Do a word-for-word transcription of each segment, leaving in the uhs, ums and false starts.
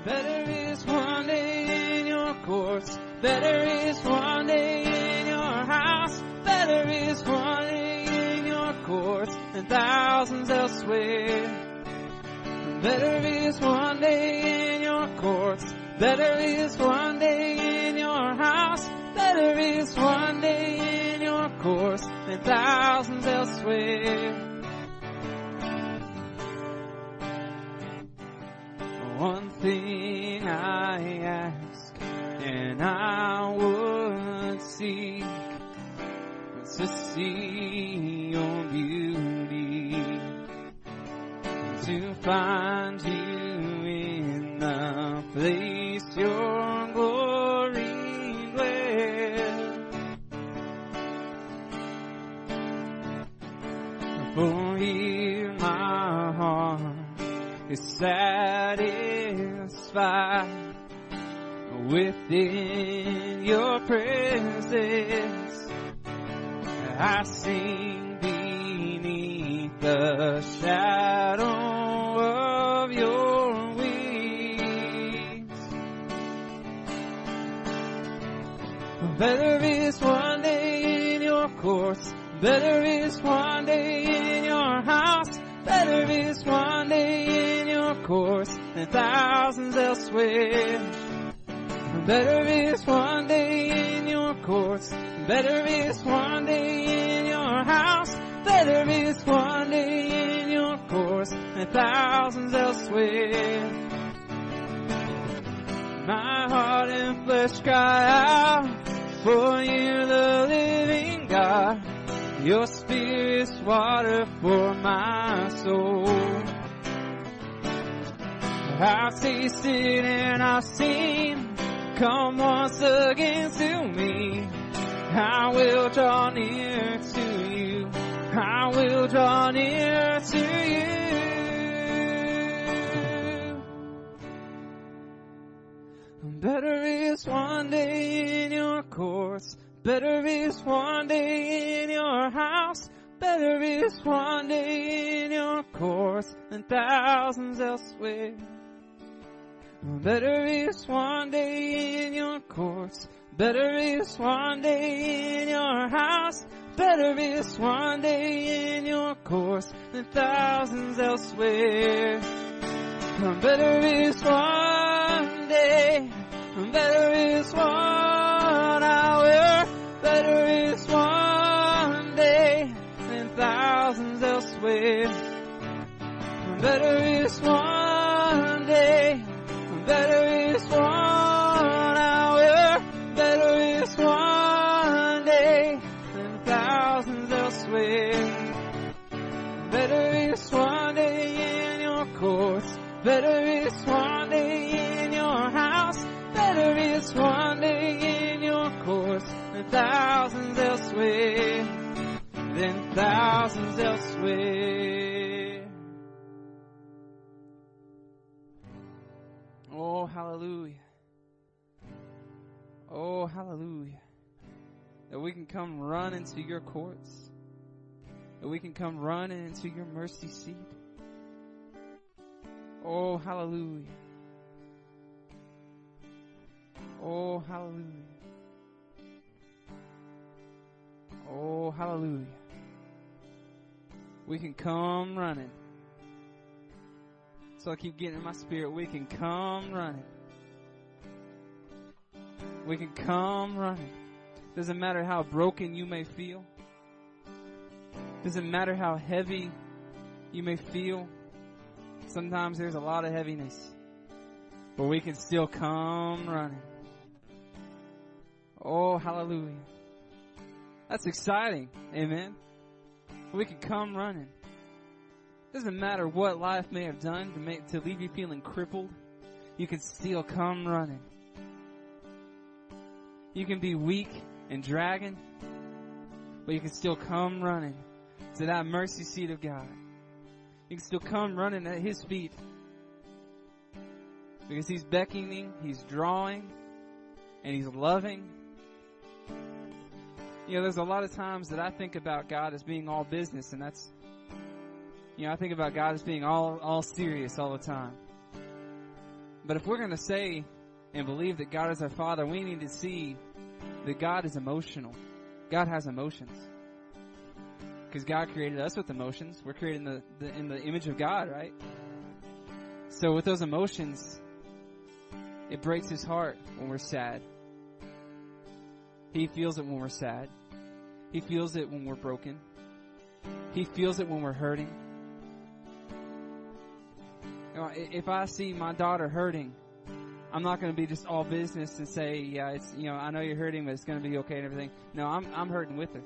Better is one day in your courts. Better is one day in your house. Better is one day in your courts than thousands elsewhere. Better is one day in your courts. Better is one day in your house. Better is one day in your courts than thousands elsewhere. One thing I ask, and I would seek, to see your beauty, to find you in the place your glory dwells. For here my heart is satisfied within your presence. I sing beneath the shadow of your wings. Better is one day in your courts. Better is one day in your house. Better is one day in your courts than thousands elsewhere. Better is one day in your courts. Better is one day in your house. Better is one day in your courts than thousands elsewhere. My heart and flesh cry out, for you the living God. Your spirit's water for my soul. I've tasted and I've seen, come once again to me. I will draw near to you. I will draw near to you. Better is one day in your courts. Better is one day in your house. Better is one day in your courts than thousands elsewhere. Better is one day in your courts. Better is one day in your house. Better is one day in your courts than thousands elsewhere. Better is one day. Better is one hour. Better is one day than thousands elsewhere. Better is one day. Better is one hour. Better is one day than thousands elsewhere. Better is one day in your courts. Better is one day in your house. Better is one day in your courts than thousands elsewhere. Than thousands elsewhere. Oh, hallelujah. Oh, hallelujah. That we can come running to your courts. That we can come running into your mercy seat. Oh, hallelujah. Oh, hallelujah. Oh, hallelujah. We can come running. So I keep getting in my spirit. We can come running. We can come running. Doesn't matter how broken you may feel. Doesn't matter how heavy you may feel. Sometimes there's a lot of heaviness. But we can still come running. Oh, hallelujah. That's exciting. Amen. We can come running. Doesn't matter what life may have done to make to leave you feeling crippled. You can still come running. You can be weak and dragging, but you can still come running to that mercy seat of God. You can still come running at His feet because He's beckoning, He's drawing, and He's loving. You know, there's a lot of times that I think about God as being all business, and that's, you know, I think about God as being all, all serious all the time. But if we're going to say and believe that God is our Father, we need to see that God is emotional. God has emotions. Because God created us with emotions. We're created in the, the, in the image of God, right? So with those emotions, it breaks His heart when we're sad. He feels it when we're sad. He feels it when we're broken. He feels it when we're hurting. You know, if I see my daughter hurting, I'm not going to be just all business and say, yeah, it's, you know, I know you're hurting, but it's going to be okay and everything. No, I'm, I'm hurting with her.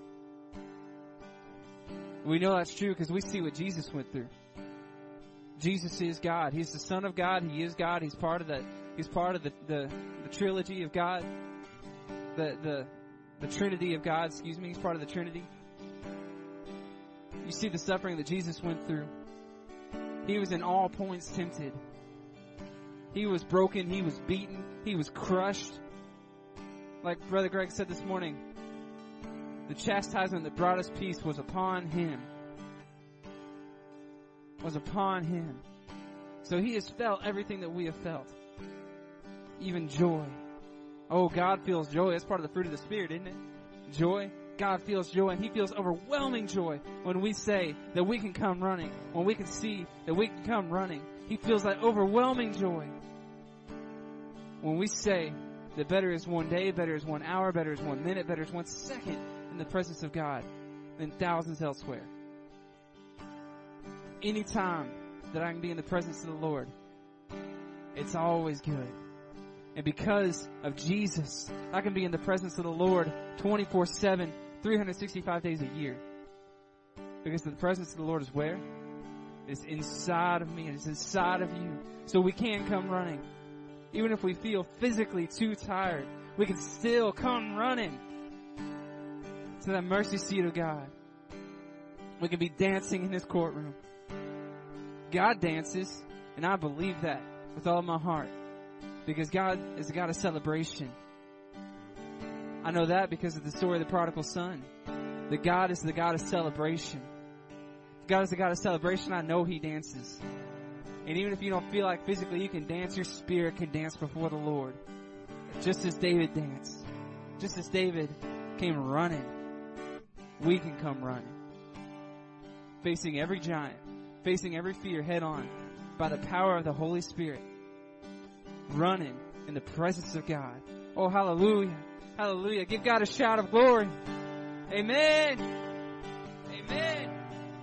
We know that's true because we see what Jesus went through. Jesus is God. He's the Son of God. He is God. He's part of the, he's part of the, the, the trilogy of God. The, the, the Trinity of God, excuse me. He's part of the Trinity. You see the suffering that Jesus went through. He was in all points tempted. He was broken. He was beaten. He was crushed. Like Brother Greg said this morning, the chastisement that brought us peace was upon Him. Was upon Him. So He has felt everything that we have felt. Even joy. Oh, God feels joy. That's part of the fruit of the Spirit, isn't it? Joy. God feels joy, and He feels overwhelming joy when we say that we can come running. When we can see that we can come running. He feels that overwhelming joy. When we say that better is one day, better is one hour, better is one minute, better is one second in the presence of God than thousands elsewhere. Any time that I can be in the presence of the Lord, it's always good. And because of Jesus, I can be in the presence of the Lord twenty-four seven, three hundred sixty-five days a year. Because the presence of the Lord is where? It's inside of me and it's inside of you. So we can come running. Even if we feel physically too tired, we can still come running to that mercy seat of God. We can be dancing in His courtroom. God dances, and I believe that with all my heart. Because God is a God of celebration. I know that because of the story of the prodigal son. That God is the God of celebration. If God is the God of celebration, I know He dances. And even if you don't feel like physically you can dance, your spirit can dance before the Lord. Just as David danced. Just as David came running, we can come running. Facing every giant, facing every fear head on by the power of the Holy Spirit. Running in the presence of God. Oh, hallelujah. Hallelujah. Give God a shout of glory. Amen. Amen.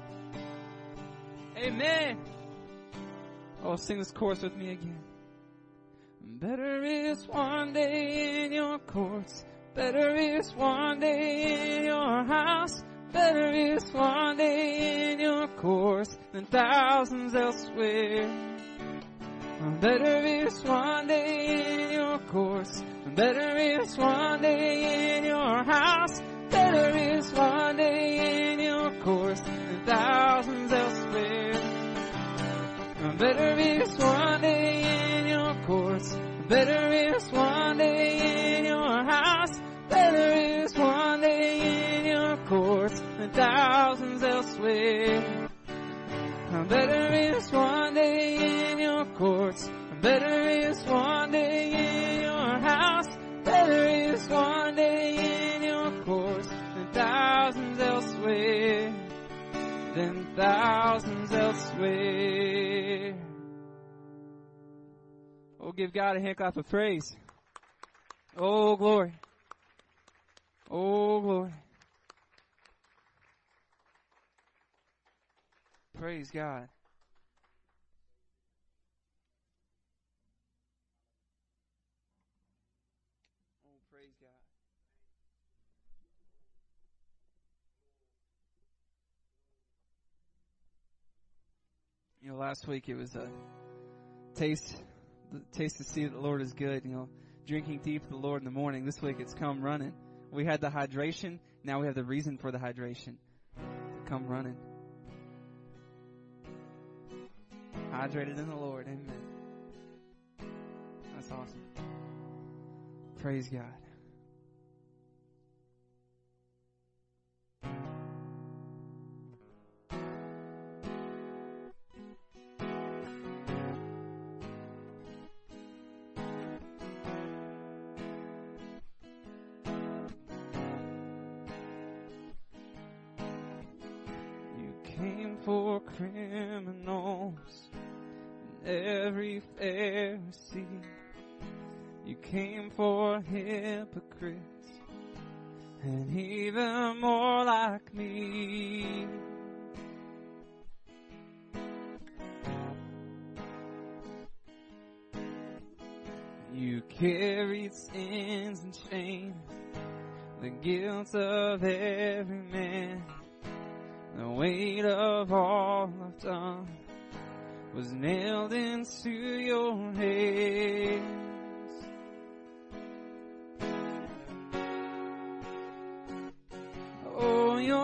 Amen. Oh, sing this chorus with me again. Better is one day in your courts. Better is one day in your house. Better is one day in your courts than thousands elsewhere. Better is one day in your courts. Better is one day in your house. Better is one day in your courts than thousands elsewhere. Better is one day in your courts. Better is one day in your house. Better is one day in your courts than thousands elsewhere. Better is one day in your courts. Better is one day in your house. Better is one day in your courts than thousands elsewhere. Than thousands elsewhere. Oh, give God a hand clap of praise. Oh, glory. Oh, glory. Praise God. Oh, praise God. You know, last week it was a taste, taste to see that the Lord is good. You know, drinking deep of the Lord in the morning. This week it's come running. We had the hydration. Now we have the reason for the hydration. To come running. Hydrated in the Lord. Amen. That's awesome. Praise God. for criminals and every Pharisee. You came for hypocrites and even more like me. You carried sins and shame, the guilt of every man. The weight of all I've done was nailed into your hands. Oh, your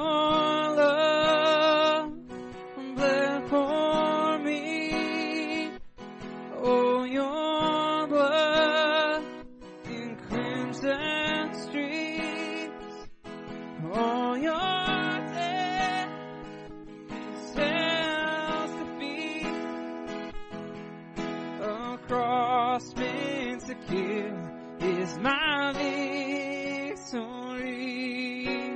love bled for me. Oh, your blood in crimson streams. Oh, your cross meant to kill is my victory.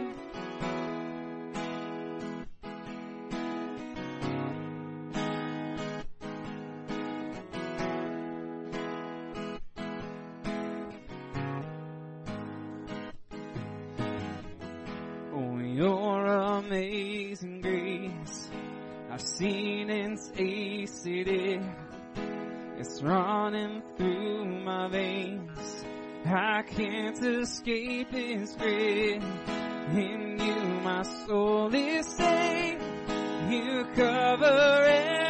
Oh, your amazing grace, I've seen and tasted it. It's running through my veins. I can't escape His grace. In you my soul is safe. You cover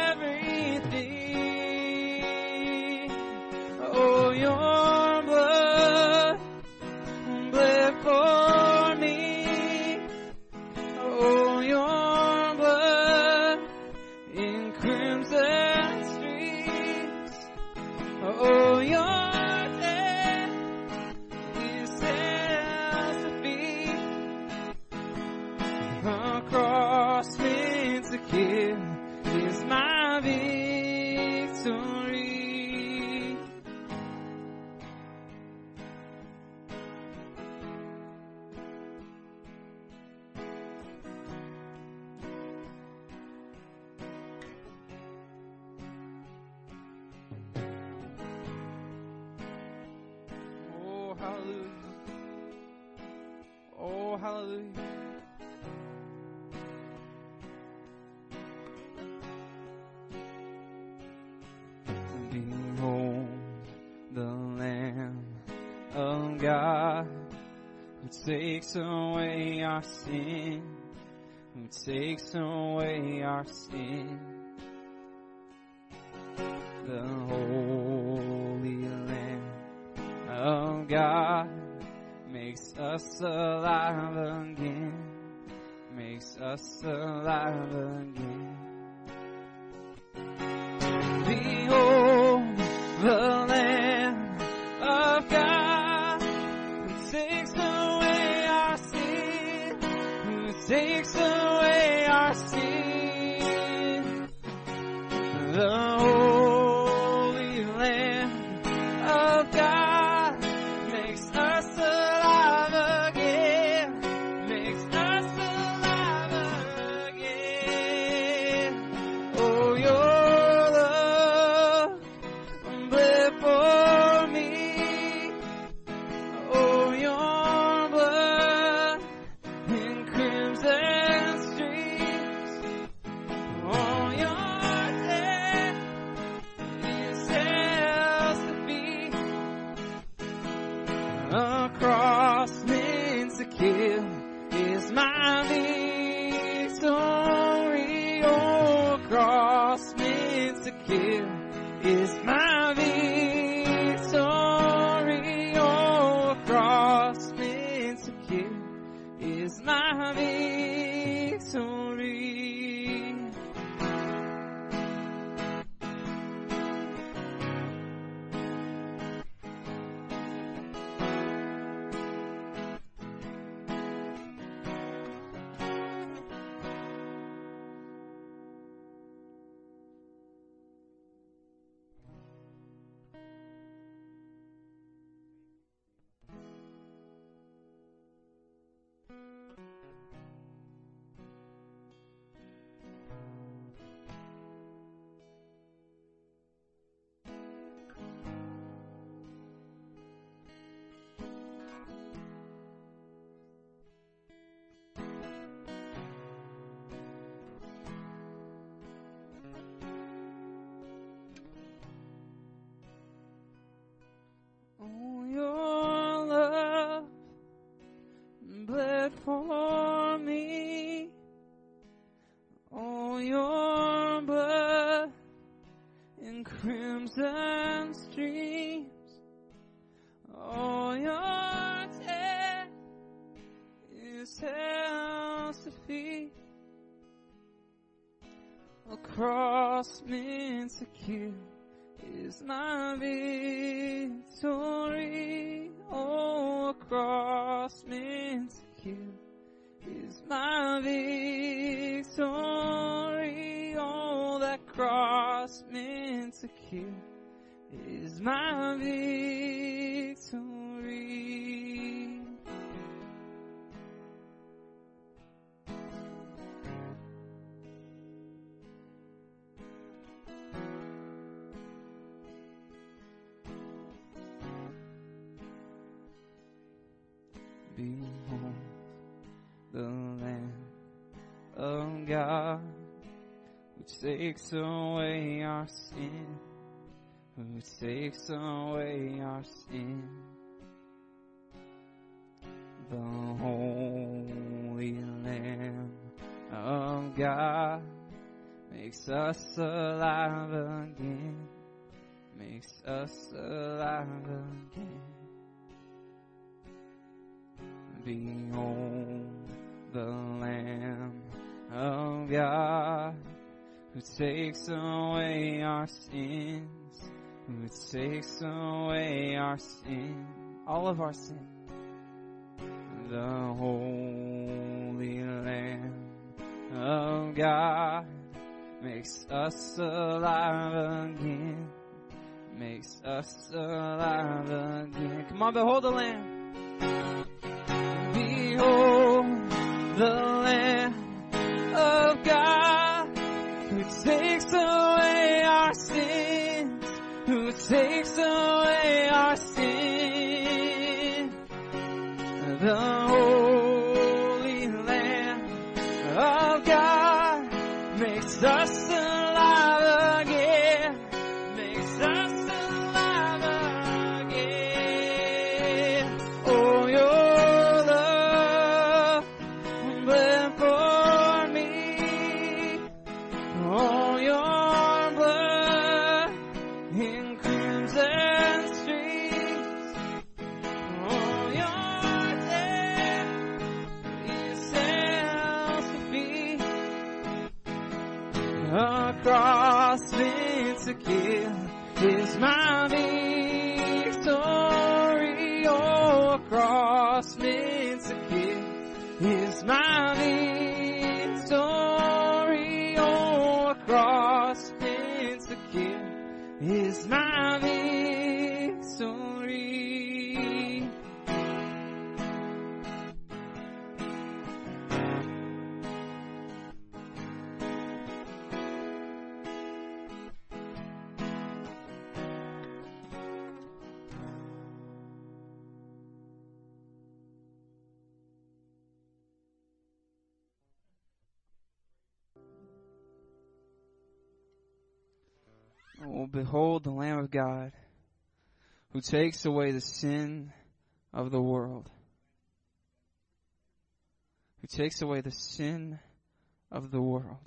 everything. Oh, your blood bled for me. Oh, your blood in crimson streams. Oh, your death is held to be. A cross meant to kill is my victory. Hallelujah. Oh, hallelujah. Behold the Lamb of God who takes away our sin, who takes away our sin. The Holy Lamb of God makes us alive again, makes us alive again. Behold the Lamb of God who takes away our sin, who takes away our sin. The Holy Lamb of God makes us alive again, makes us alive again. Oh, your love bled for me. Oh, your blood in crimson streams. Oh, your death is hell's defeat. A cross meant to kill is my victory. Oh, a cross meant to kill is my victory. a cross meant to kill is my victory. Oh, a cross meant to kill is my victory. Oh, that cross meant to kill is my victory. Behold the Lamb of God, which takes away our sin, who takes away our sin. The Holy Lamb of God makes us alive again, makes us alive again. Behold the Lamb of God, who takes away our sins, who takes away our sin, all of our sin. The Holy Lamb of God makes us alive again, makes us alive again. Come on, behold the Lamb. Behold the Lamb of God, who takes away our sins, who takes away our sin. The Holy Lamb of God makes us alive again, makes us alive again. Oh, your love bled for me. Oh, your blood in crimson streams. Oh, your death is hell to be. A cross meant to kill is my victory. Oh, a cross meant to kill is my victory. Oh, a cross meant to kill is my victory. Oh, behold the Lamb of God, who takes away the sin of the world. Who takes away the sin of the world.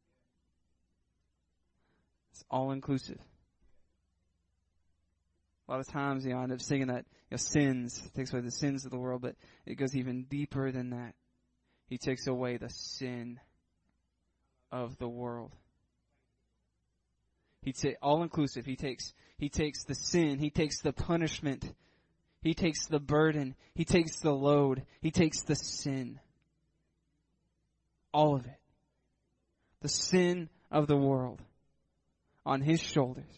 It's all inclusive. A lot of times, you know, I end up singing that, you know, sins, takes away the sins of the world, but it goes even deeper than that. He takes away the sin of the world. He ta- all inclusive. He takes, he takes the sin. He takes the punishment. He takes the burden. He takes the load. He takes the sin. All of it. The sin of the world on his shoulders.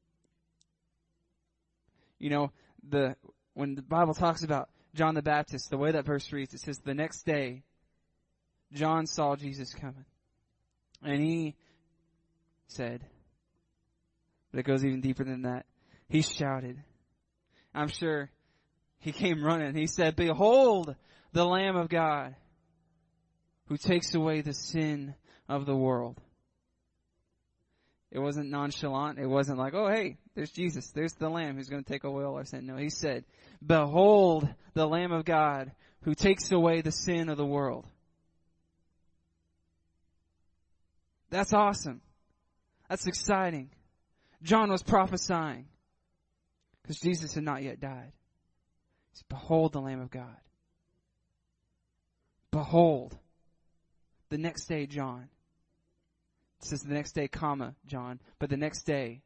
You know, the, when the Bible talks about John the Baptist, the way that verse reads, it says, the next day, John saw Jesus coming. And he said, but it goes even deeper than that. He shouted. I'm sure he came running. He said, behold the Lamb of God who takes away the sin of the world. It wasn't nonchalant. It wasn't like, oh, hey, there's Jesus. There's the Lamb who's going to take away all our sin. No, he said, behold the Lamb of God who takes away the sin of the world. That's awesome. That's exciting. John was prophesying because Jesus had not yet died. He said, behold the Lamb of God. Behold. The next day, John. It says the next day, comma, John. But the next day,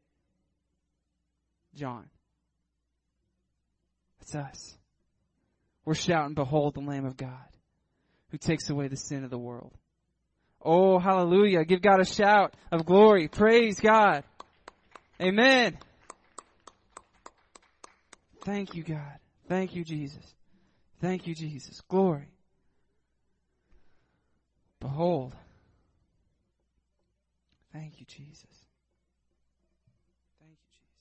John. That's us. We're shouting, behold the Lamb of God who takes away the sin of the world. Oh, hallelujah. Give God a shout of glory. Praise God. Amen. Thank you, God. Thank you, Jesus. Thank you, Jesus. Glory. Behold. Thank you, Jesus. Thank you, Jesus.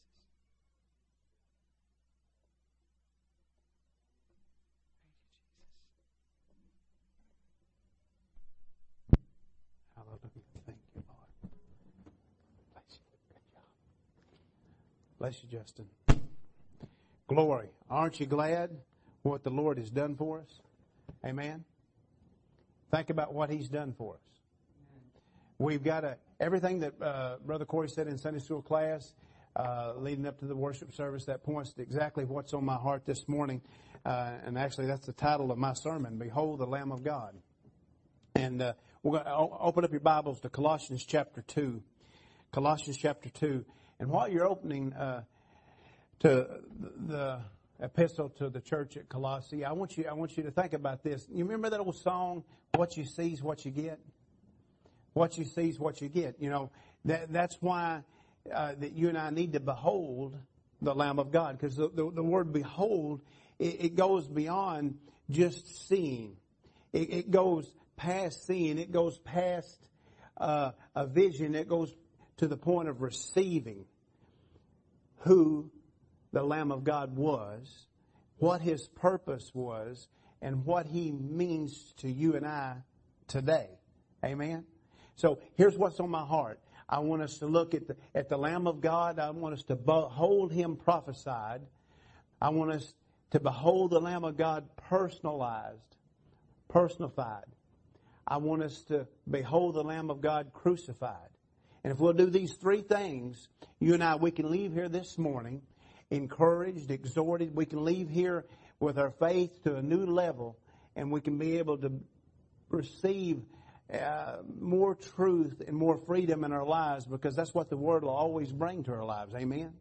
Hallelujah. Thank you, Lord. Bless you. Good job. Bless you, Justin. Glory. Aren't you glad what the Lord has done for us? Amen. Think about what He's done for us. We've got a, everything that uh, Brother Corey said in Sunday school class, uh, leading up to the worship service, that points to exactly what's on my heart this morning. Uh, and actually, that's the title of my sermon, Behold the Lamb of God. And uh, we're going to open up your Bibles to Colossians chapter two. Colossians chapter two. And while you're opening uh, to the epistle to the church at Colossae, I want you I want you to think about this. You remember that old song, what you see is what you get? What you see is what you get. You know, that that's why uh, that you and I need to behold the Lamb of God. Because the, the, the word behold, it, it goes beyond just seeing. It, it goes past seeing. It goes past uh, a vision. It goes to the point of receiving who the Lamb of God was, what His purpose was, and what He means to you and I today. Amen? So here's what's on my heart. I want us to look at the, at the Lamb of God. I want us to behold Him prophesied. I want us to behold the Lamb of God personalized, personified. I want us to behold the Lamb of God crucified. And if we'll do these three things, you and I, we can leave here this morning encouraged, exhorted. We can leave here with our faith to a new level, and we can be able to receive uh, more truth and more freedom in our lives, because that's what the Word will always bring to our lives. Amen?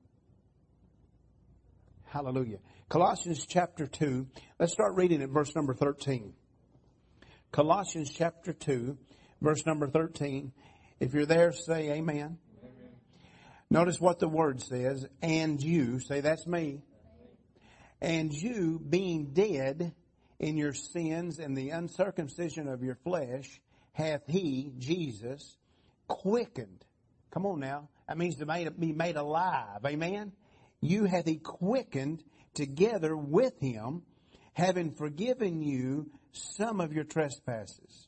Hallelujah. Colossians chapter two. Let's start reading at verse number thirteen. Colossians chapter two, verse number thirteen. If you're there, say amen. Notice what the word says, and you, say that's me, and you being dead in your sins and the uncircumcision of your flesh, hath He, Jesus, quickened. Come on now. That means to be made alive. Amen? You hath He quickened together with Him, having forgiven you some of your trespasses.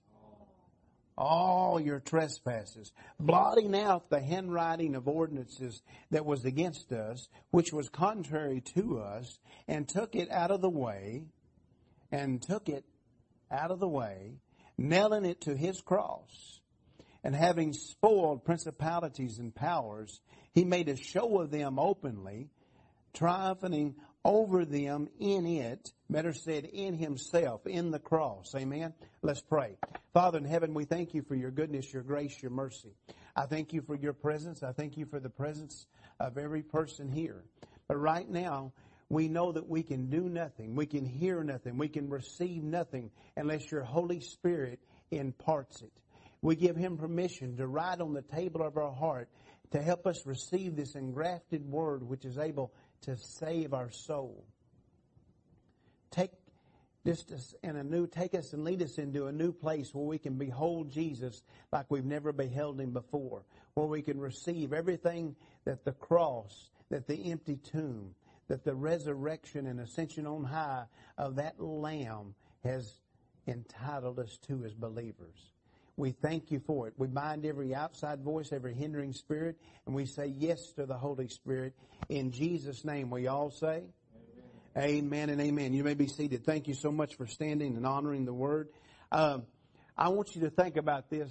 All your trespasses, blotting out the handwriting of ordinances that was against us, which was contrary to us, and took it out of the way, and took it out of the way, nailing it to His cross. And having spoiled principalities and powers, He made a show of them openly, triumphing over them in it, better said, in Himself, in the cross. Amen? Let's pray. Father in heaven, we thank You for Your goodness, Your grace, Your mercy. I thank You for Your presence. I thank You for the presence of every person here. But right now, we know that we can do nothing. We can hear nothing. We can receive nothing unless Your Holy Spirit imparts it. We give Him permission to write on the table of our heart to help us receive this engrafted word which is able to save our soul. Take this in a new, take us and lead us into a new place where we can behold Jesus like we've never beheld Him before. Where we can receive everything that the cross, that the empty tomb, that the resurrection and ascension on high of that Lamb has entitled us to as believers. We thank You for it. We bind every outside voice, every hindering spirit, and we say yes to the Holy Spirit. In Jesus' name, we all say amen, amen and amen. You may be seated. Thank you so much for standing and honoring the Word. Um, I want you to think about this.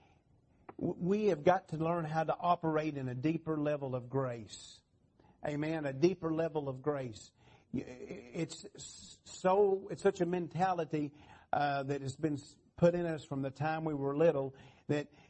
We have got to learn how to operate in a deeper level of grace. Amen. A deeper level of grace. It's so, it's such a mentality uh, that has been put in us from the time we were little, that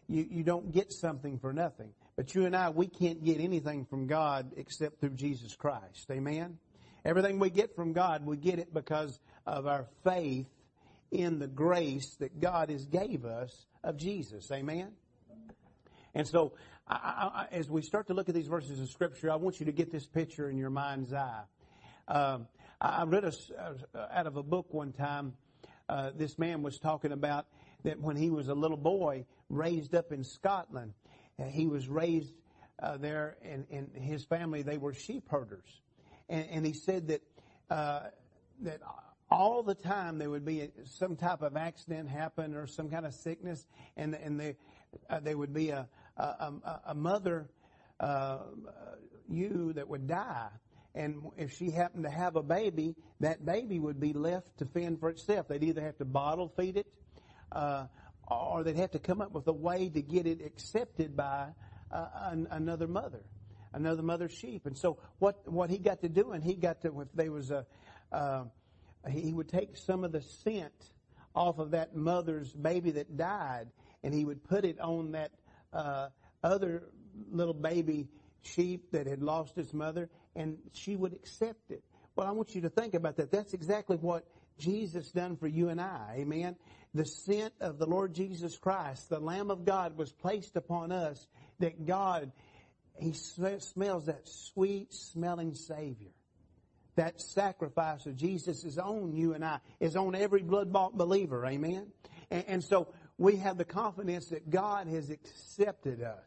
you, you don't get something for nothing. But you and I, we can't get anything from God except through Jesus Christ. Amen? Everything we get from God, we get it because of our faith in the grace that God has gave us of Jesus. Amen? And so, I, I, as we start to look at these verses of Scripture, I want you to get this picture in your mind's eye. Um, I read a, uh, out of a book one time, uh, this man was talking about that when he was a little boy raised up in Scotland, uh, he was raised uh, there, and, and his family, they were sheep herders. And, and he said that uh, that all the time there would be some type of accident happen or some kind of sickness, and and they, uh, there would be a a, a mother uh, ewe that would die. And if she happened to have a baby, that baby would be left to fend for itself. They'd either have to bottle feed it, uh, or they'd have to come up with a way to get it accepted by uh, an, another mother, another mother sheep. And so what what he got to do, and he got to, if there was a, uh, he would take some of the scent off of that mother's baby that died, and he would put it on that uh, other little baby sheep that had lost its mother, and she would accept it. Well, I want you to think about that. That's exactly what Jesus done for you and I. Amen. The scent of the Lord Jesus Christ, the Lamb of God, was placed upon us, that God, He smells that sweet smelling Savior. That sacrifice of Jesus is on you and I, is on every blood-bought believer. Amen. And, and so we have the confidence that God has accepted us.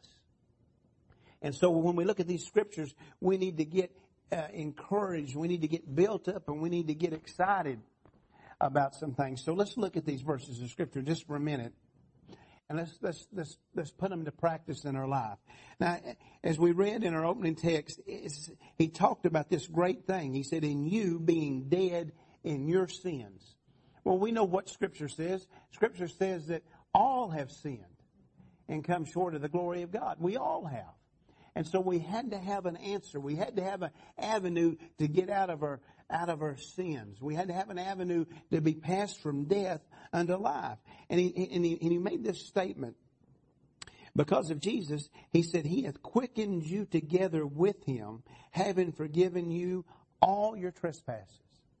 And so when we look at these scriptures, we need to get uh, encouraged, we need to get built up, and we need to get excited about some things. So let's look at these verses of scripture just for a minute, and let's let's let's let's put them to practice in our life. Now, as we read in our opening text, he talked about this great thing. He said, "In you being dead in your sins." Well, we know what Scripture says. Scripture says that all have sinned and come short of the glory of God. We all have. And so we had to have an answer. We had to have an avenue to get out of our out of our sins. We had to have an avenue to be passed from death unto life. And he, and he, and he made this statement. Because of Jesus, he said, He hath quickened you together with Him, having forgiven you all your trespasses.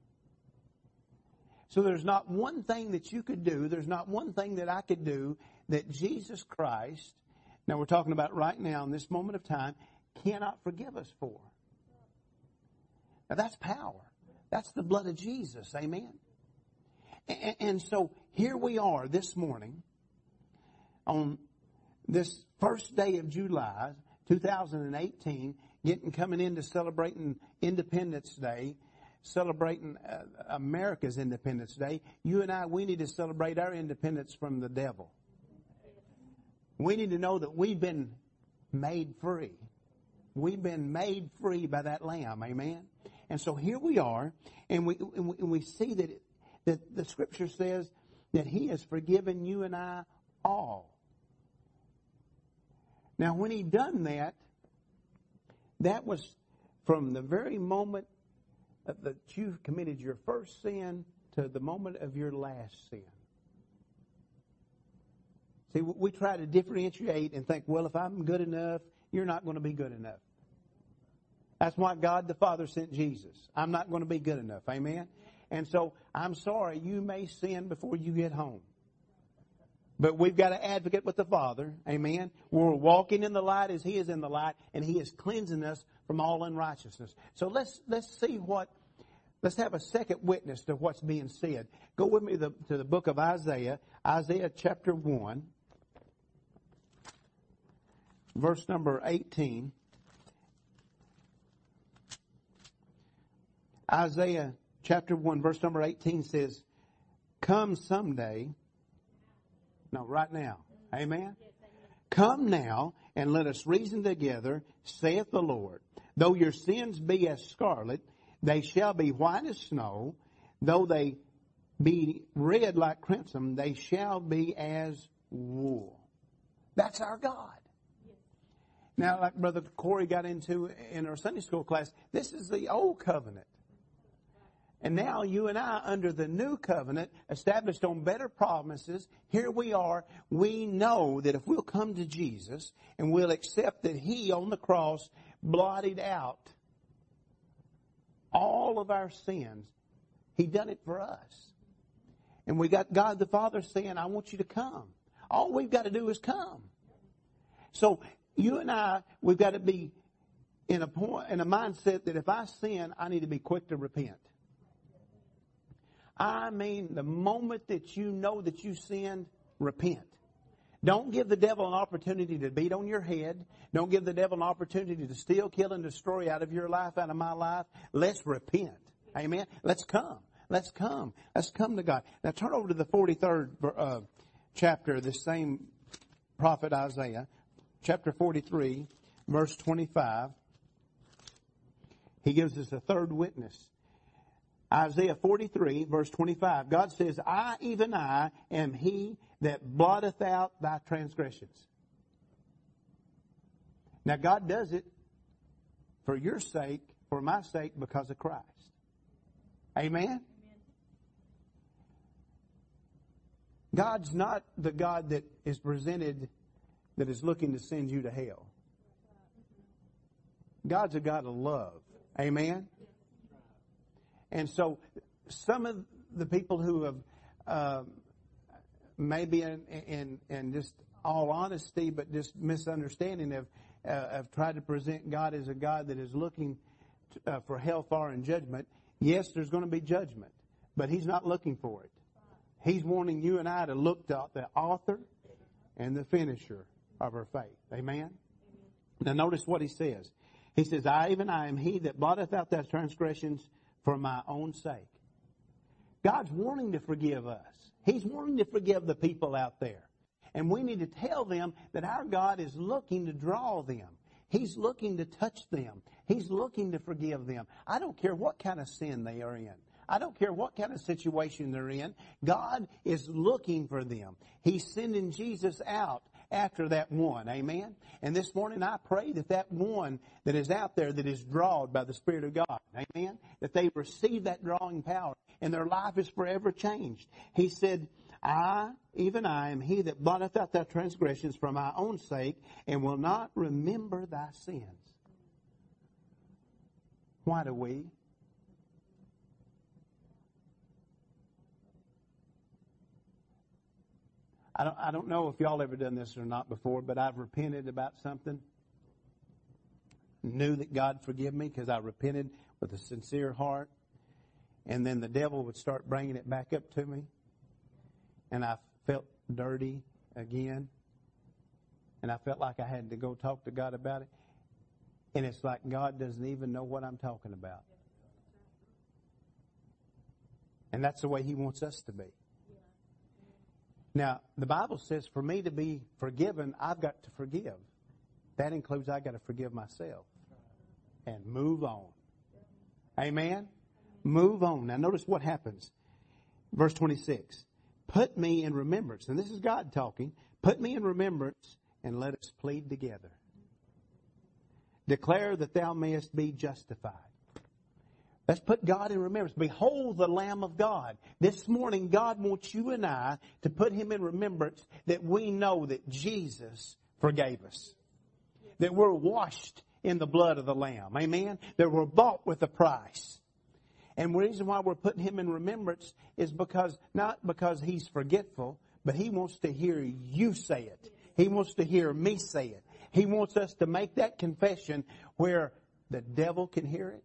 So there's not one thing that you could do, there's not one thing that I could do that Jesus Christ, now we're talking about right now in this moment of time, cannot forgive us for. Now that's power. That's the blood of Jesus. Amen. And, and so here we are this morning on this first day of July, two thousand eighteen, getting coming into celebrating Independence Day, celebrating uh, America's Independence Day. You and I, we need to celebrate our independence from the devil. We need to know that we've been made free. We've been made free by that Lamb. Amen. And so here we are, and we and we, and we see that it, that the Scripture says that He has forgiven you and I all. Now, when He done that, that was from the very moment that you committed your first sin to the moment of your last sin. See, we try to differentiate and think, well, if I'm good enough, you're not going to be good enough. That's why God the Father sent Jesus. I'm not going to be good enough. Amen? And so, I'm sorry, you may sin before you get home. But we've got to advocate with the Father. Amen? We're walking in the light as He is in the light, and He is cleansing us from all unrighteousness. So let's let's see what, let's have a second witness to what's being said. Go with me to the, to the book of Isaiah, Isaiah chapter one, verse number eighteen. Isaiah chapter one, verse number eighteen says, "Come someday." No, right now. Amen? "Come now, and let us reason together, saith the Lord. Though your sins be as scarlet, they shall be white as snow. Though they be red like crimson, they shall be as wool." That's our God. Now, like Brother Corey got into in our Sunday school class, this is the old covenant. And now you and I, under the new covenant, established on better promises, here we are. We know that if we'll come to Jesus and we'll accept that He on the cross blotted out all of our sins, He done it for us. And we got God the Father saying, I want you to come. All we've got to do is come. So you and I, we've got to be in a point, in a mindset that if I sin, I need to be quick to repent. I mean, the moment that you know that you sinned, repent. Don't give the devil an opportunity to beat on your head. Don't give the devil an opportunity to steal, kill, and destroy out of your life, out of my life. Let's repent. Amen. Let's come. Let's come. Let's come to God. Now turn over to the forty-third uh, chapter of this same prophet Isaiah. Chapter forty-three, verse twenty-five. He gives us a third witness. Isaiah forty-three, verse twenty-five. God says, I, even I, am He that blotteth out thy transgressions. Now God does it for your sake, for my sake, because of Christ. Amen? Amen. God's not the God that is presented that is looking to send you to hell. God's a God of love. Amen? And so some of the people who have uh, maybe in, in, in just all honesty but just misunderstanding have, uh, have tried to present God as a God that is looking to, uh, for hellfire and judgment. Yes, there's going to be judgment, but He's not looking for it. He's wanting you and I to look to the author and the finisher of our faith. Amen? Now notice what He says. He says, I, even I, am He that blotteth out thy transgressions for my own sake. God's wanting to forgive us. He's wanting to forgive the people out there. And we need to tell them that our God is looking to draw them. He's looking to touch them. He's looking to forgive them. I don't care what kind of sin they are in. I don't care what kind of situation they're in. God is looking for them. He's sending Jesus out after that one. Amen? And this morning I pray that that one that is out there that is drawn by the Spirit of God, amen, that they receive that drawing power and their life is forever changed. He said, I, even I, am He that blotteth out thy transgressions for my own sake and will not remember thy sins. Why do we? I don't, I don't know if y'all ever done this or not before, but I've repented about something. Knew that God forgive me because I repented with a sincere heart. And then the devil would start bringing it back up to me. And I felt dirty again. And I felt like I had to go talk to God about it. And it's like God doesn't even know what I'm talking about. And that's the way He wants us to be. Now, the Bible says for me to be forgiven, I've got to forgive. That includes I've got to forgive myself and move on. Amen? Move on. Now, notice what happens. Verse twenty-six. Put me in remembrance. And this is God talking. Put me in remembrance and let us plead together. Declare that thou mayest be justified. Let's put God in remembrance. Behold the Lamb of God. This morning, God wants you and I to put Him in remembrance that we know that Jesus forgave us. That we're washed in the blood of the Lamb. Amen? That we're bought with a price. And the reason why we're putting Him in remembrance is because, not because He's forgetful, but He wants to hear you say it. He wants to hear me say it. He wants us to make that confession where the devil can hear it.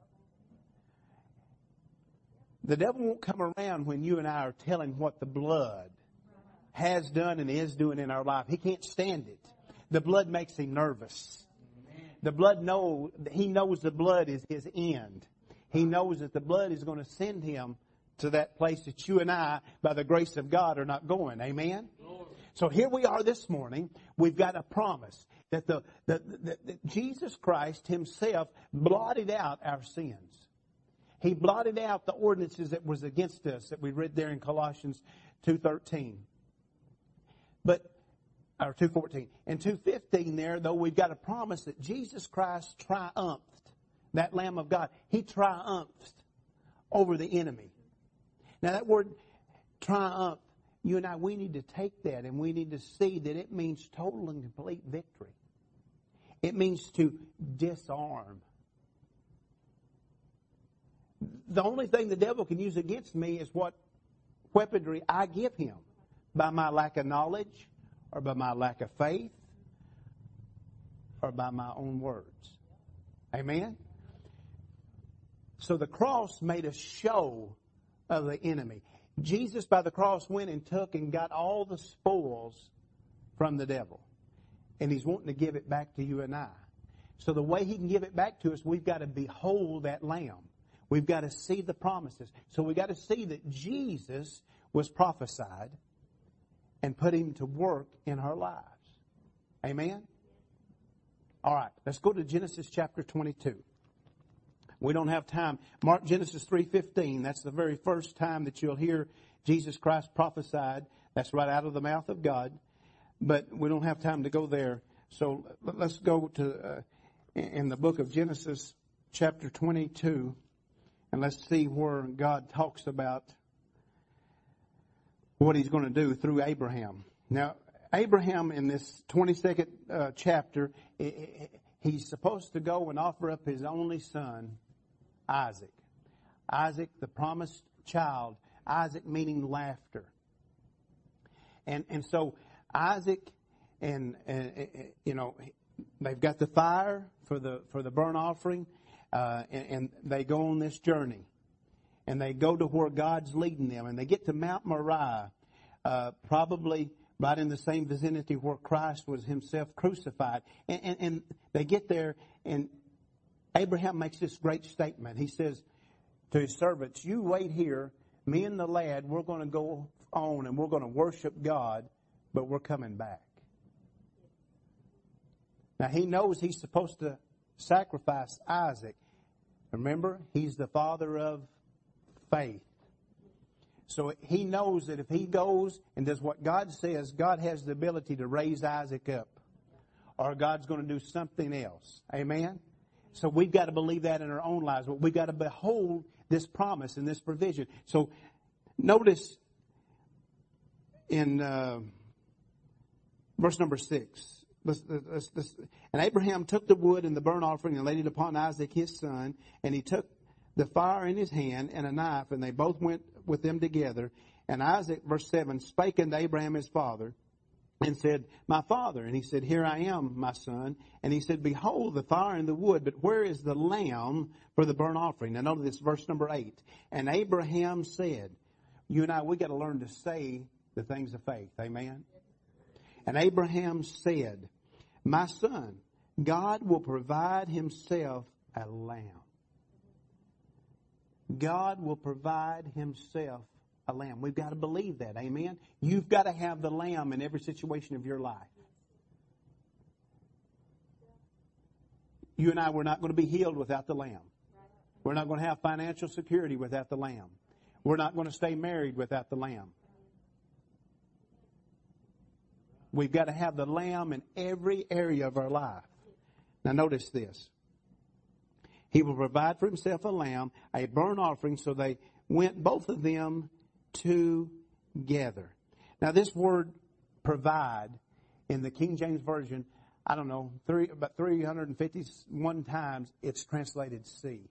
The devil won't come around when you and I are telling what the blood has done and is doing in our life. He can't stand it. The blood makes him nervous. The blood know he knows the blood is his end. He knows that the blood is going to send him to that place that you and I, by the grace of God, are not going. Amen? So here we are this morning. We've got a promise that the, the, the, the Jesus Christ Himself blotted out our sins. He blotted out the ordinances that was against us that we read there in Colossians two thirteen. But, or two fourteen. And two fifteen there, though, we've got a promise that Jesus Christ triumphed, that Lamb of God. He triumphed over the enemy. Now that word triumph, you and I, we need to take that and we need to see that it means total and complete victory. It means to disarm. The only thing the devil can use against me is what weaponry I give him, by my lack of knowledge, or by my lack of faith, or by my own words. Amen? So the cross made a show of the enemy. Jesus, by the cross, went and took and got all the spoils from the devil. And he's wanting to give it back to you and I. So the way he can give it back to us, we've got to behold that Lamb. We've got to see the promises. So we've got to see that Jesus was prophesied and put him to work in our lives. Amen? All right, let's go to Genesis chapter twenty-two. We don't have time. Mark Genesis three fifteen. That's the very first time that you'll hear Jesus Christ prophesied. That's right out of the mouth of God. But we don't have time to go there. So let's go to uh, in the book of Genesis chapter twenty-two. And let's see where God talks about what he's going to do through Abraham. Now, Abraham in this twenty-second uh, chapter, he's supposed to go and offer up his only son, Isaac. Isaac, the promised child. Isaac meaning laughter. And and so Isaac and, and you know, they've got the fire for the for the burnt offering. Uh, and, and they go on this journey. And they go to where God's leading them. And they get to Mount Moriah, uh, probably right in the same vicinity where Christ was himself crucified. And, and, and they get there, and Abraham makes this great statement. He says to his servants, you wait here. Me and the lad, we're going to go on and we're going to worship God, but we're coming back. Now, he knows he's supposed to sacrifice Isaac. Remember, he's the father of faith. So he knows that if he goes and does what God says, God has the ability to raise Isaac up. Or God's going to do something else. Amen? So we've got to believe that in our own lives. But we've got to behold this promise and this provision. So notice in uh, verse number six. Let's, let's, let's, and Abraham took the wood and the burnt offering and laid it upon Isaac his son. And he took the fire in his hand and a knife, and they both went with them together. And Isaac, verse seven, spake unto Abraham his father, and said, my father. And he said, here I am, my son. And he said, behold, the fire and the wood, but where is the lamb for the burnt offering? Now notice this, verse number eight. And Abraham said, you and I, we got to learn to say the things of faith. Amen? And Abraham said, my son, God will provide himself a lamb. God will provide himself a lamb. We've got to believe that. Amen? You've got to have the lamb in every situation of your life. You and I, we're not going to be healed without the lamb. We're not going to have financial security without the lamb. We're not going to stay married without the lamb. We've got to have the lamb in every area of our life. Now notice this. He will provide for himself a lamb, a burnt offering, so they went both of them together. Now this word provide in the King James Version, I don't know, three, about three hundred fifty-one times it's translated see.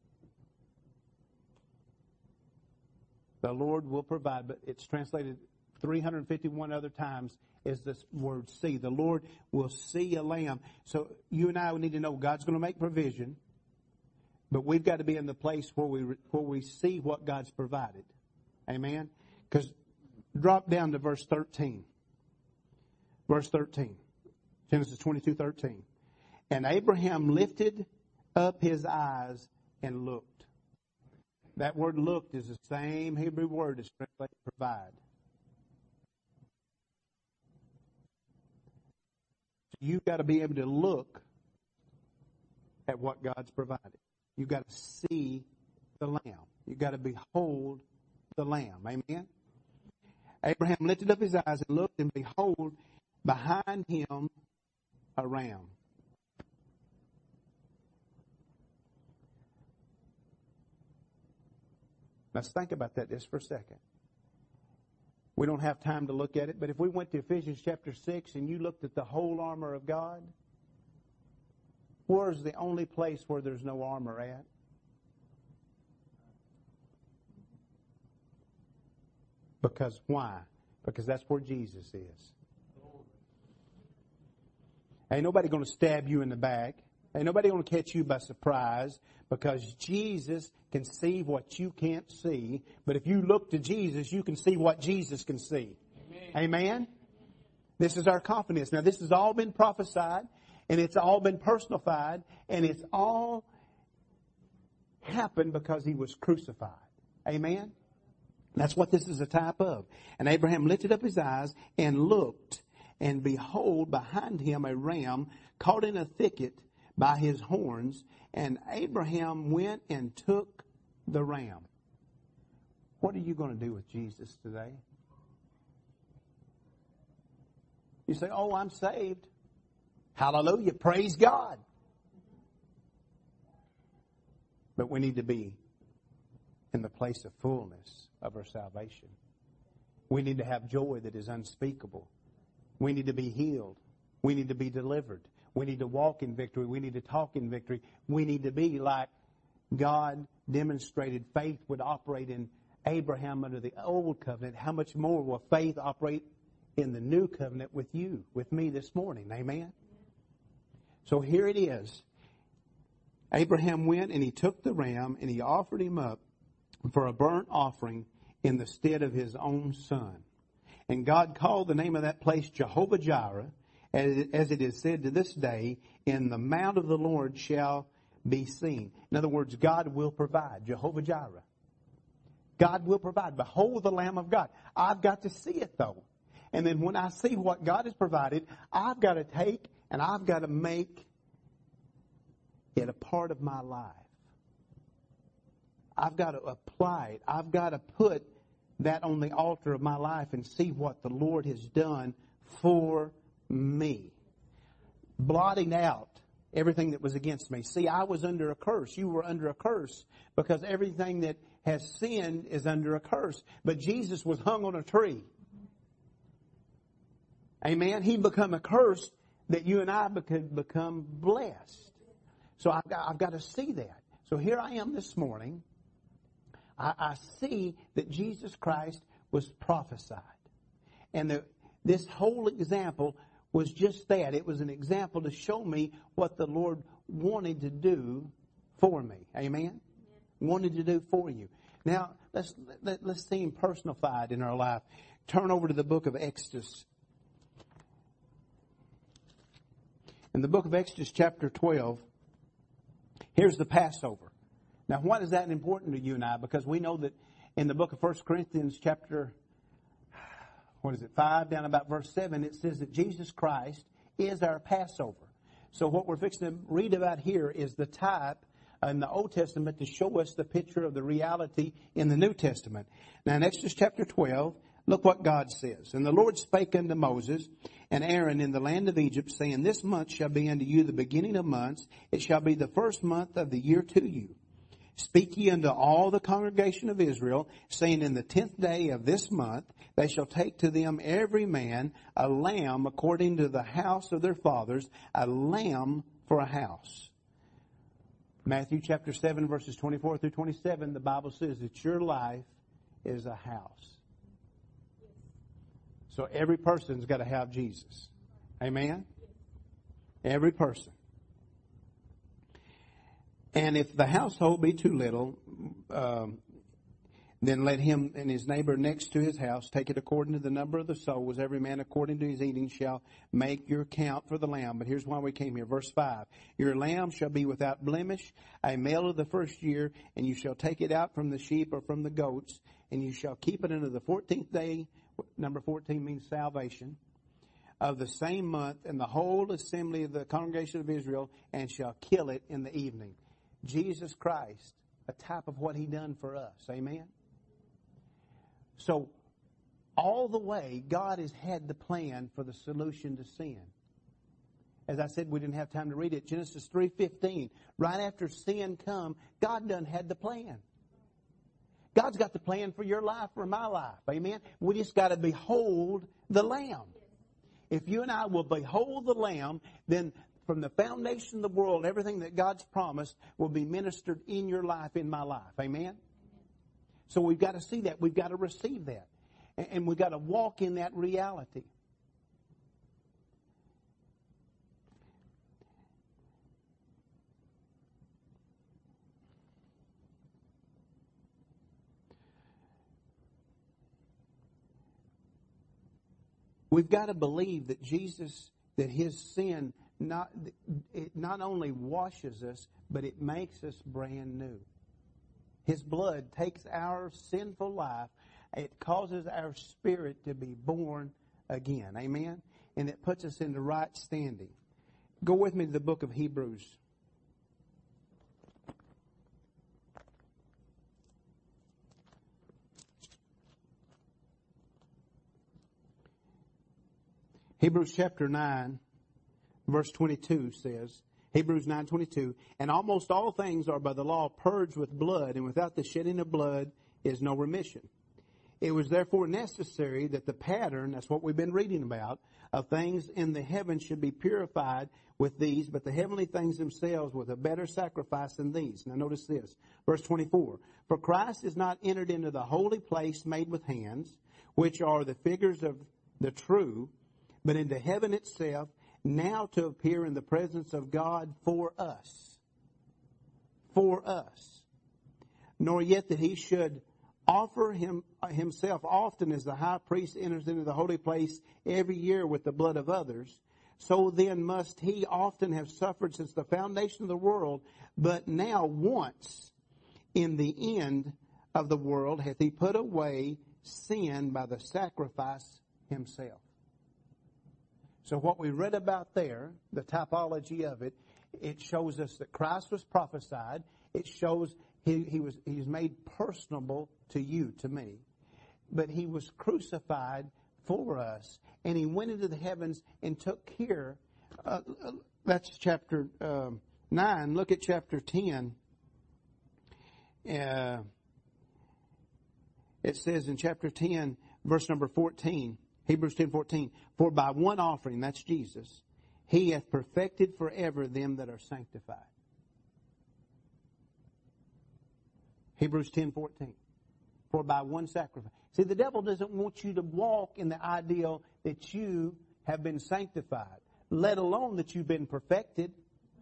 The Lord will provide, but it's translated three hundred fifty-one other times is this word see. The Lord will see a lamb. So you and I need to know God's going to make provision, but we've got to be in the place where we where we see what God's provided. Amen? Because drop down to verse thirteen. Verse thirteen. Genesis twenty-two thirteen. And Abraham lifted up his eyes and looked. That word looked is the same Hebrew word as translated provide. You've got to be able to look at what God's provided. You've got to see the lamb. You've got to behold the lamb. Amen? Abraham lifted up his eyes and looked, and behold, behind him a ram. Let's think about that just for a second. We don't have time to look at it, but if we went to Ephesians chapter six and you looked at the whole armor of God, where's the only place where there's no armor at? Because why? Because that's where Jesus is. Ain't nobody going to stab you in the back. Ain't nobody going to catch you by surprise, because Jesus can see what you can't see. But if you look to Jesus, you can see what Jesus can see. Amen. Amen? This is our confidence. Now, this has all been prophesied, and it's all been personified, and it's all happened because He was crucified. Amen? That's what this is a type of. And Abraham lifted up his eyes and looked, and behold, behind him a ram caught in a thicket by his horns. And Abraham went and took the ram. What are you going to do with Jesus today? You say, oh, I'm saved. Hallelujah. Praise God. But we need to be in the place of fullness of our salvation. We need to have joy that is unspeakable. We need to be healed. We need to be delivered. We need to walk in victory. We need to talk in victory. We need to be like God demonstrated faith would operate in Abraham under the old covenant. How much more will faith operate in the new covenant with you, with me this morning? Amen? So here it is. Abraham went and he took the ram and he offered him up for a burnt offering in the stead of his own son. And God called the name of that place Jehovah-Jireh, as it is said to this day, in the mount of the Lord shall be seen. In other words, God will provide. Jehovah-Jireh. God will provide. Behold the Lamb of God. I've got to see it though. And then when I see what God has provided, I've got to take and I've got to make it a part of my life. I've got to apply it. I've got to put that on the altar of my life and see what the Lord has done for me. Blotting out everything that was against me. See, I was under a curse. You were under a curse because everything that has sinned is under a curse. But Jesus was hung on a tree. Amen. He become a curse that you and I could become blessed. So I've got, I've got to see that. So here I am this morning. I, I see that Jesus Christ was prophesied. And the, this whole example was just that. It was an example to show me what the Lord wanted to do for me. Amen? Yeah. Wanted to do for you. Now, let's, let, let's see Him personified in our life. Turn over to the book of Exodus. In the book of Exodus chapter twelve, here's the Passover. Now, why is that important to you and I? Because we know that in the book of First Corinthians chapter, what is it, five, down about verse seven, it says that Jesus Christ is our Passover. So what we're fixing to read about here is the type in the Old Testament to show us the picture of the reality in the New Testament. Now, in Exodus chapter twelve, look what God says. And the Lord spake unto Moses and Aaron in the land of Egypt, saying, This month shall be unto you the beginning of months. It shall be the first month of the year to you. Speak ye unto all the congregation of Israel, saying, In the tenth day of this month they shall take to them every man a lamb according to the house of their fathers, a lamb for a house. Matthew chapter seven, verses twenty-four through twenty-seven, the Bible says that your life is a house. So every person's got to have Jesus. Amen? Every person. And if the household be too little, um, then let him and his neighbor next to his house take it according to the number of the souls. Every man according to his eating shall make your count for the lamb. But here's why we came here. Verse five. Your lamb shall be without blemish, a male of the first year, and you shall take it out from the sheep or from the goats, and you shall keep it unto the fourteenth day. Number fourteen means salvation. Of the same month, and the whole assembly of the congregation of Israel, and shall kill it in the evening. Jesus Christ, a type of what He done for us. Amen? So, all the way, God has had the plan for the solution to sin. As I said, we didn't have time to read it. Genesis three fifteen. Right after sin come, God done had the plan. God's got the plan for your life, for my life. Amen. We just got to behold the Lamb. If you and I will behold the Lamb, then from the foundation of the world, everything that God's promised will be ministered in your life, in my life. Amen? So we've got to see that. We've got to receive that. And we've got to walk in that reality. We've got to believe that Jesus, that His sin not it not only washes us, but it makes us brand new. His blood takes our sinful life. It causes our spirit to be born again. Amen? And it puts us in the right standing. Go with me to the book of Hebrews. Hebrews chapter nine, verse twenty-two says, Hebrews nine twenty-two, and almost all things are by the law purged with blood, and without the shedding of blood is no remission. It was therefore necessary that the pattern, that's what we've been reading about, of things in the heavens should be purified with these, but the heavenly things themselves with a better sacrifice than these. Now notice this, verse twenty-four, for Christ is not entered into the holy place made with hands, which are the figures of the true, but into heaven itself, now to appear in the presence of God for us. For us. Nor yet that He should offer him himself often as the high priest enters into the holy place every year with the blood of others. So then must He often have suffered since the foundation of the world, but now once in the end of the world hath He put away sin by the sacrifice Himself. So what we read about there, the typology of it, it shows us that Christ was prophesied. It shows he, he was He's made personable to you, to me. But He was crucified for us. And He went into the heavens and took care. Uh, that's chapter uh, nine. Look at chapter ten. Uh, it says in chapter ten, verse number fourteen. Hebrews ten fourteen, for by one offering, that's Jesus, He hath perfected forever them that are sanctified. Hebrews ten fourteen, for by one sacrifice. See, the devil doesn't want you to walk in the ideal that you have been sanctified, let alone that you've been perfected.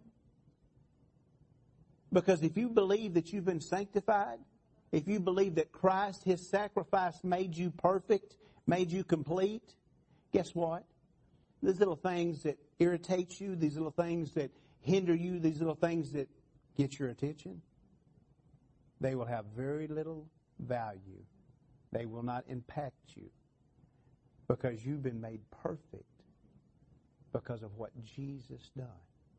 Because if you believe that you've been sanctified, if you believe that Christ, His sacrifice made you perfect, made you complete, guess what? These little things that irritate you, these little things that hinder you, these little things that get your attention, they will have very little value. They will not impact you because you've been made perfect because of what Jesus done.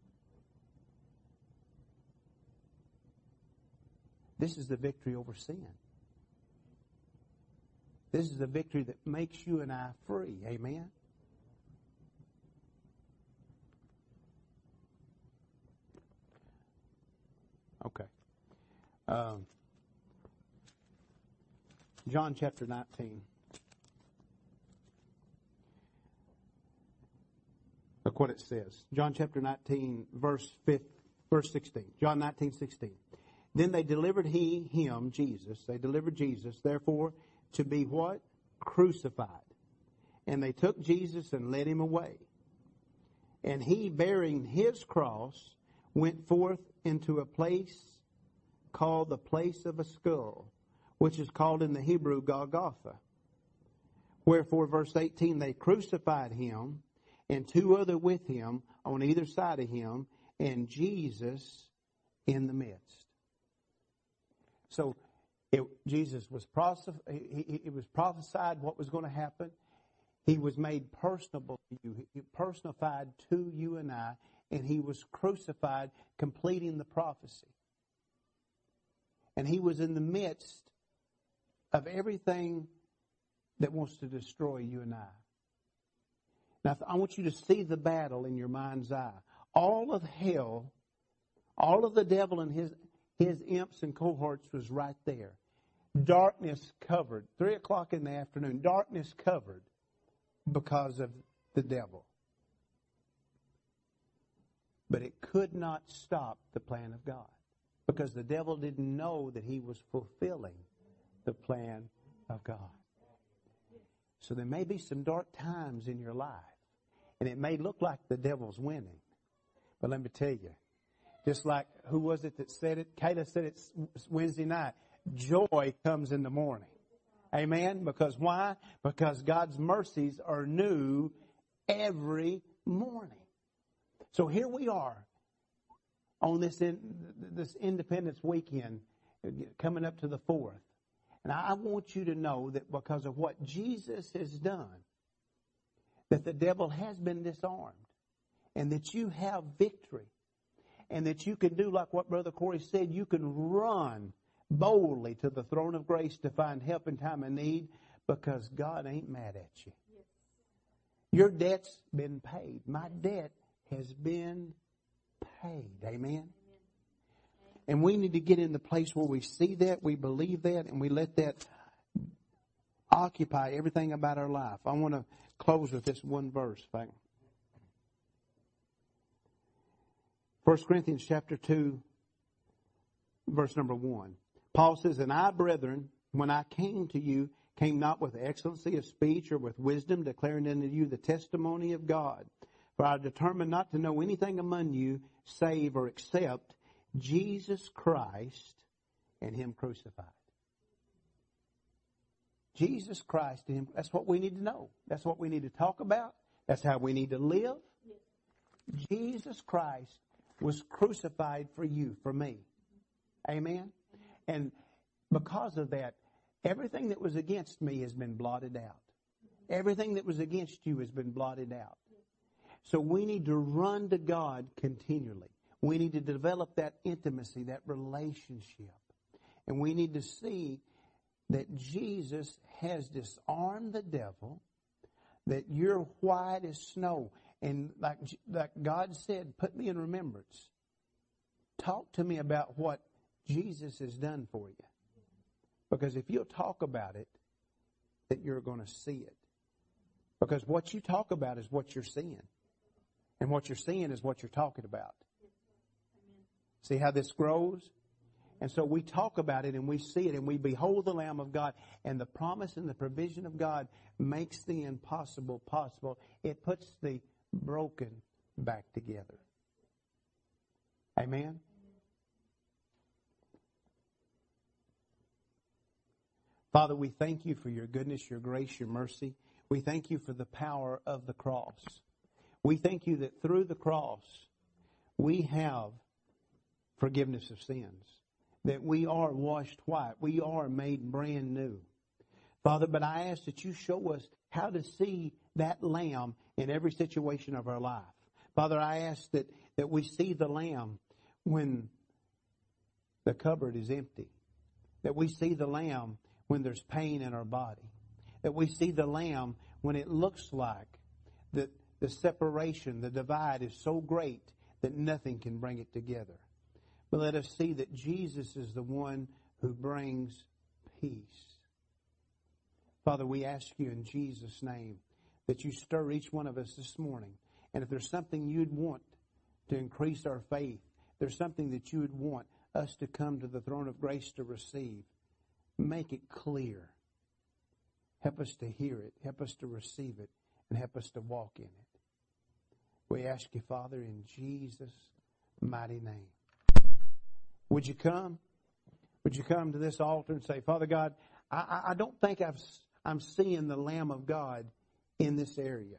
This is the victory over sin. This is the victory that makes you and I free. Amen? Okay. Um, John chapter nineteen. Look what it says. John chapter nineteen, verse fifth, verse sixteen. John nineteen, sixteen. Then they delivered he, him, Jesus. They delivered Jesus, therefore, to be what? Crucified. And they took Jesus and led Him away. And He, bearing His cross, went forth into a place called the place of a skull, which is called in the Hebrew Golgotha. Wherefore, verse eighteen, they crucified Him, and two other with Him on either side of Him, and Jesus in the midst. So, It, Jesus was prophes- he, it was prophesied what was going to happen. He was made personable to you, he personified to you and I, and He was crucified, completing the prophecy. And He was in the midst of everything that wants to destroy you and I. Now, I want you to see the battle in your mind's eye. All of hell, all of the devil and his his imps and cohorts was right there. darkness covered. Three o'clock in the afternoon, darkness covered because of the devil. But it could not stop the plan of God, because the devil didn't know that he was fulfilling the plan of God. So there may be some dark times in your life, and it may look like the devil's winning. But let me tell you, just like, who was it that said it? Kayla said it Wednesday night. Joy comes in the morning. Amen? Because why? Because God's mercies are new every morning. So here we are on this in, this Independence weekend, coming up to the fourth. And I want you to know that because of what Jesus has done, that the devil has been disarmed, and that you have victory, and that you can do like what Brother Corey said, you can run boldly to the throne of grace to find help in time of need, because God ain't mad at you. Your debt's been paid. My debt has been paid. Amen? And we need to get in the place where we see that, we believe that, and we let that occupy everything about our life. I want to close with this one verse. First Corinthians chapter two, verse number one. Paul says, "And I, brethren, when I came to you, came not with excellency of speech or with wisdom, declaring unto you the testimony of God. For I determined not to know anything among you, save or except Jesus Christ and Him crucified." Jesus Christ and Him. That's what we need to know. That's what we need to talk about. That's how we need to live. Jesus Christ was crucified for you, for me. Amen? And because of that, everything that was against me has been blotted out. Everything that was against you has been blotted out. So we need to run to God continually. We need to develop that intimacy, that relationship. And we need to see that Jesus has disarmed the devil, that you're white as snow. And like, like God said, put me in remembrance. Talk to me about what Jesus has done for you. Because if you'll talk about it, that you're going to see it. Because what you talk about is what you're seeing. And what you're seeing is what you're talking about. See how this grows? And so we talk about it and we see it and we behold the Lamb of God. And the promise and the provision of God makes the impossible possible. It puts the broken back together. Amen? Father, we thank you for your goodness, your grace, your mercy. We thank you for the power of the cross. We thank you that through the cross, we have forgiveness of sins. That we are washed white. We are made brand new. Father, but I ask that you show us how to see that Lamb in every situation of our life. Father, I ask that, that we see the Lamb when the cupboard is empty. That we see the Lamb when there's pain in our body. That we see the Lamb when it looks like that the separation, the divide is so great that nothing can bring it together. But let us see that Jesus is the one who brings peace. Father, we ask you in Jesus' name that you stir each one of us this morning. And if there's something you'd want to increase our faith, there's something that you would want us to come to the throne of grace to receive, make it clear. Help us to hear it. Help us to receive it. And help us to walk in it. We ask you, Father, in Jesus' mighty name. Would you come? Would you come to this altar and say, Father God, I, I don't think I've, I'm seeing the Lamb of God in this area.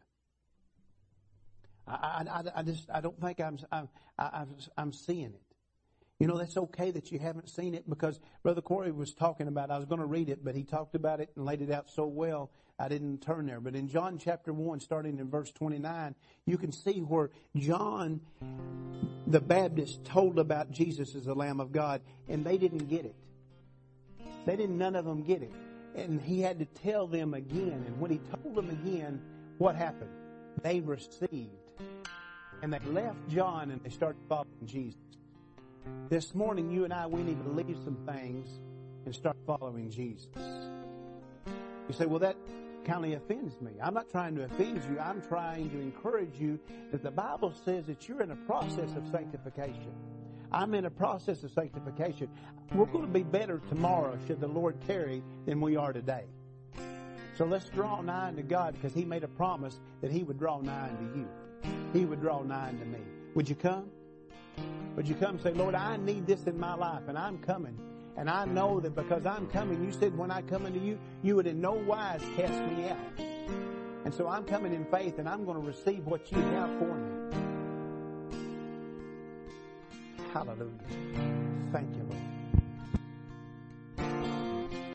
I, I, I just I don't think I'm I'm I, I'm seeing it. You know, that's okay that you haven't seen it, because Brother Corey was talking about, I was going to read it, but he talked about it and laid it out so well, I didn't turn there. But in John chapter one, starting in verse twenty-nine, you can see where John the Baptist told about Jesus as the Lamb of God, and they didn't get it. They didn't, none of them get it. And he had to tell them again. And when he told them again, what happened? They received. And they left John and they started following Jesus. This morning, you and I, we need to leave some things and start following Jesus. You say, well, that kind of offends me. I'm not trying to offend you. I'm trying to encourage you that the Bible says that you're in a process of sanctification. I'm in a process of sanctification. We're going to be better tomorrow, should the Lord tarry, than we are today. So let's draw nigh unto God, because He made a promise that He would draw nigh unto you. He would draw nigh unto me. Would you come? Would you come and say, Lord, I need this in my life, and I'm coming. And I know that because I'm coming, you said when I come into you, you would in no wise cast me out. And so I'm coming in faith, and I'm going to receive what you have for me. Hallelujah. Thank you, Lord.